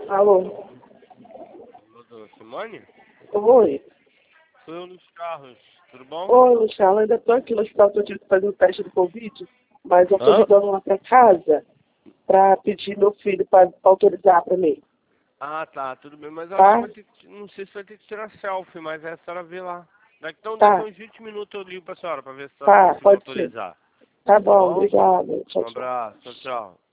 Alô? Doutor Simone? Oi. Sou eu nos carros, tudo bom? Oi, Luciano. Ainda estou aqui no hospital que eu tive que fazer o teste do Covid, mas eu estou ligando lá para casa para pedir meu filho para autorizar para mim. Ah, tá, tudo bem, mas eu Tá? acho que vai ter que, não sei se vai ter que tirar selfie, mas a senhora vê lá. Então, daqui Tá. uns 20 minutos eu ligo pra senhora, pra ver se a senhora Tá, conseguiu pode ser. autorizar. Tá Tá bom, bom? obrigada. Tchau, Um tchau. abraço, tchau, tchau.